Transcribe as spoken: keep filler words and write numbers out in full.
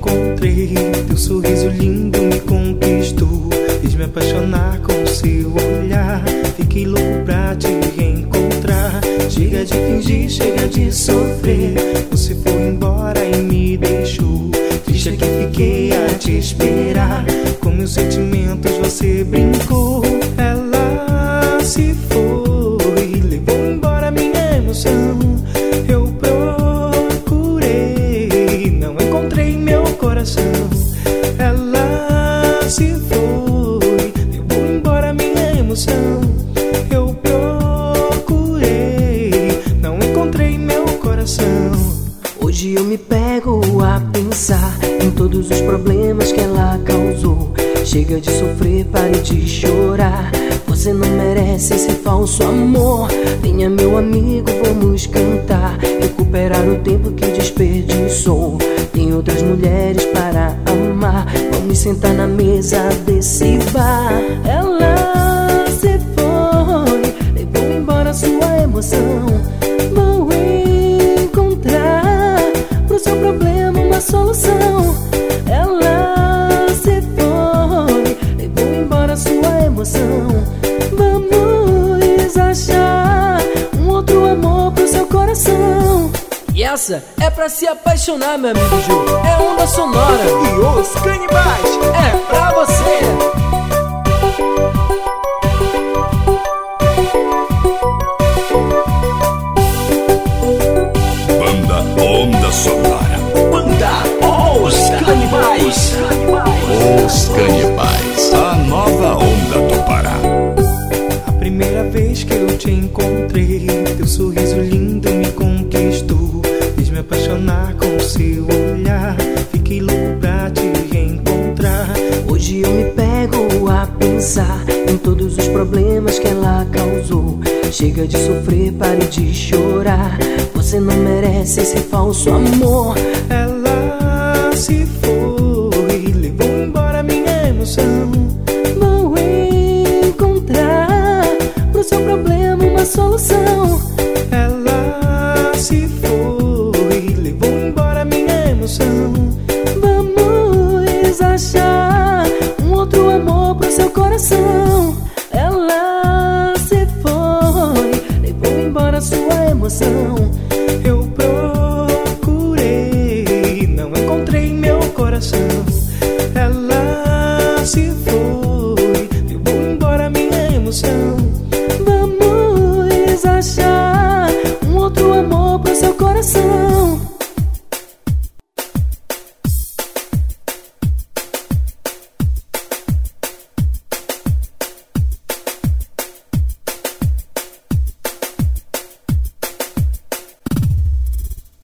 encontrei, teu sorriso lindo me conquistou. Fiz me apaixonar com seu olhar, fiquei louco pra te reencontrar. Chega de fingir, chega de sofrer, você foi embora e me deixou. Triste é que fiquei a te esperar, com meus sentimentos você brincou. Ela se foi, levou embora minha emoção. Eu procurei, não encontrei meu coração. Ela se foi, levou embora minha emoção. Eu procurei, não encontrei meu coração. Hoje eu me pego a pensar em todos os problemas que ela causou. Chega de sofrer, pare de chorar, você não merece esse falso amor. Venha meu amigo, vamos cantar, recuperar o tempo que desperdiçou. Tem outras mulheres para amar, vamos sentar na mesa desse bar. Ela se foi, levou embora sua emoção. Vou encontrar pro seu problema uma solução. Ela se foi, levou embora sua emoção. Vamos achar um outro amor pro seu coração. E essa é pra se apaixonar, meu amigo Ju. É onda sonora E os canibais é pra você. Banda Onda Sonora. Banda Os Canibais. Os Canibais, a nova onda do Pará. A primeira vez que eu te encontrei, teu sorriso lindo me conquistou. Fiz me apaixonar com seu olhar, fiquei louco pra te reencontrar. Hoje eu me pego a pensar em todos os problemas que ela causou. Chega de sofrer, pare de chorar, você não merece esse falso amor. Ela se foi, levou embora minha emoção. Vou encontrar pro seu problema uma solução. Ela se foi, levou embora minha emoção. Vamos achar um outro amor pro seu coração. Ela se foi, levou embora sua emoção. Eu procurei, não encontrei meu coração. Ela se foi, levou embora minha emoção. Vamos achar um outro amor pro seu coração.